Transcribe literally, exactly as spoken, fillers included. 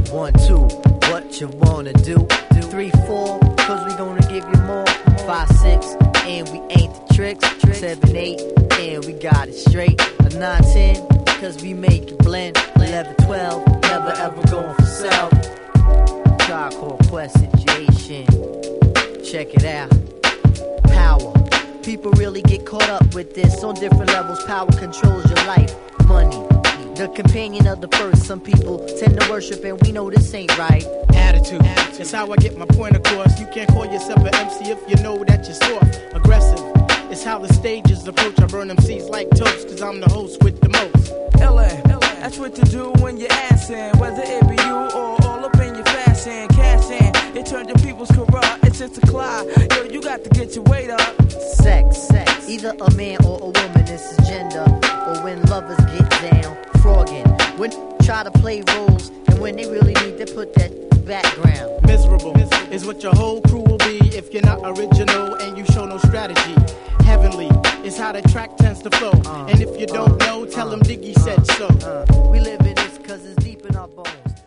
One, two, what you wanna do? Three, four, cause we gonna give you more. Five, six, and we ain't the tricks. Seven, eight, and we got it straight. A nine, ten, cause we make it blend. Eleven, twelve, never ever going for self. Tribe Quest situation. Check it out. Power. People really get caught up with this on different levels. Power controls your life. Money. The companion of the first. Some people tend to worship and we know this ain't right. Attitude. Attitude. It's how I get my point across. You can't call yourself an M C if you know that you're soft. Aggressive. It's how the stages approach. I burn M Cs like toast, cause I'm the host with the most. L A, that's what to do when you're assin'. Whether it be you or all up in your fashion. Cash in, it turned your people's corrupt. It's just a clock. Yo, you got to get your weight up. Sex, sex. Either a man or a woman, this is gender. Or when lovers get down, frogging. When try to play roles, and when they really need to put that background. Miserable, Miserable is what your whole crew will be if you're not original and you show no strategy. Heavenly is how the track tends to flow. Uh, and if you don't uh, know, tell uh, them Diggy said so. Uh, uh, we live in this cause it's deep in our bones.